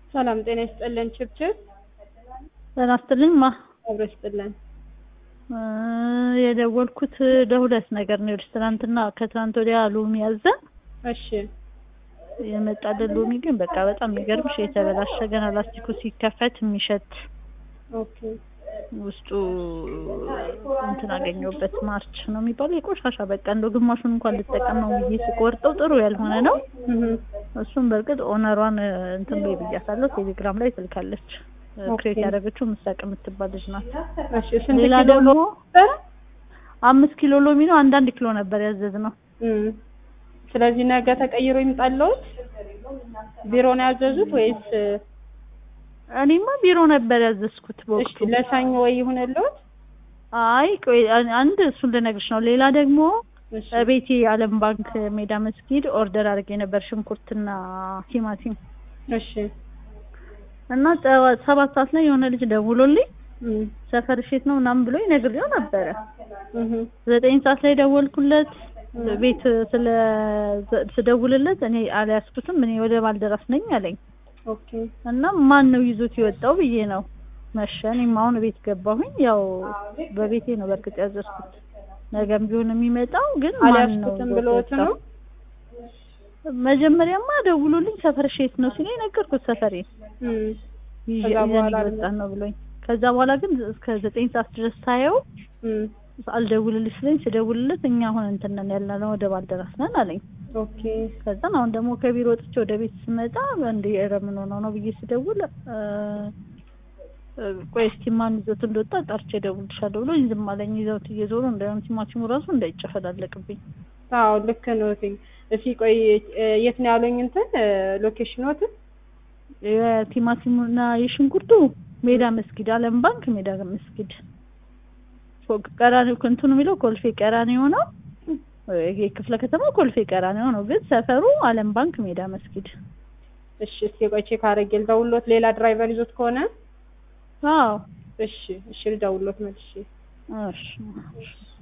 ሰላም ጤና ይስጥልን። ችብችብ ጤና ይስጥልኝ ማ አብሮ ይስጥልን። የደወልኩት ለሁለት ነገር ነው። ትናንትና ከትናንት ወዲያ ሎሚ ያዘን። እሺ የመጣልን ሎሚ ግን በቃ በጣም የሚገርምሽ የተበላሸ ገና ላስቲኩ ሲከፈት የሚሸት ኦኬ ውስጡ እንትን አገኘሁበት ማርች ነው የሚባለው የቆሻሻ በቃ እንደው ግማሹን እንኳን ልጠቀም ነው ብዬ ስቆርጠው ጥሩ ያልሆነ ነው። እሱም በርግጥ ኦነሯን እንትን ላይ ብያታለሁ። ቴሌግራም ላይ ትልካለች። ክሬት ያደረገችው ምሳቅ የምትባል ልጅ ናት። እሺ ስንት ሌላ ኪሎ ደግሞ ነበር? 5 ኪሎ ሎሚ ነው። 1 ኪሎ ነበር ያዘዝነው። ስለዚህ ነገ ተቀይሮ ይምጣልዎት? ቢሮ ነው ያዘዙት ወይስ? እኔማ ቢሮ ነበር ያዘዝኩት በወቅቱ። እሺ ለሰኞ ወይ ይሁንልዎት? አይ ቆይ አንድ እሱን ልነግርሽ ነው። ሌላ ደግሞ እሺ ቤቴ ዓለም ባንክ ሜዳ መስጊድ ኦርደር አድርጌ ነበር ሽንኩርትና ቲማቲም። እሺ እና 7 ሰዓት ላይ የሆነ ልጅ ደውሎልኝ ሰፈር ሼት ነው ምናምን ብሎ ይነግረው ነበረ። 9 ሰዓት ላይ ደወልኩለት። ቤት ስደውልለት እኔ አልያዝኩትም እኔ ወደ ባልደራስ ነኝ አለኝ። ኦኬ እና ማን ነው ይዞት የወጣው ብዬ ነው መሸ። እኔም አሁን ቤት ገባሁኝ። ያው በቤቴ ነው በርግጥ ያዘዝኩት። ነገም ቢሆን የሚመጣው ግን ማን ነው አልያዝኩትም ብሎት ነው? መጀመሪያማ ደውሎልኝ ሰፈር ሼት ነው ሲለኝ ነገርኩት ሰፈሬን ይዘን ነው ብሎኝ። ከዛ በኋላ ግን እስከ 9 ሰዓት ድረስ ሳየው አልደውልልሽ ስለኝ ስደውልለት እኛ አሁን እንትን ነን ያለነው ወደ ባልደራስ ነን አለኝ። ኦኬ ከዛ አሁን ደግሞ ከቢሮ ወጥቼ ወደ ቤት ስመጣ እንዴ ምን ሆነው ነው ብዬ ስደውል ቆይ እስኪ ማን ይዞት እንደወጣ ጠርቼ እደውልልሻለሁ ብሎ ዝም አለኝ። ይዘውት እየዞሩ እንዳይሆን ቲማቲሙ ራሱ እንዳይጨፈላለቅብኝ። አዎ ልክ ነው። እሺ ቆይ የት ነው ያለኝ እንትን ሎኬሽኖት? የቲማቲሙና የሽንኩርቱ ሜዳ መስጊድ ዓለም ባንክ ሜዳ መስጊድ ፎቅ ቀራኒዮ እንትኑ የሚለው ኮልፌ ቀራኒዮ ነው። ክፍለ ከተማው ኮልፌ ቀራኒዮ ነው፣ ግን ሰፈሩ ዓለም ባንክ ሜዳ መስጊድ። እሺ እስኪ ቆይ ቼክ አድርጌ ልደውልዎት። ሌላ ድራይቨር ይዞት ከሆነ? አዎ እሺ ልደውልዎት መልሼ። እሺ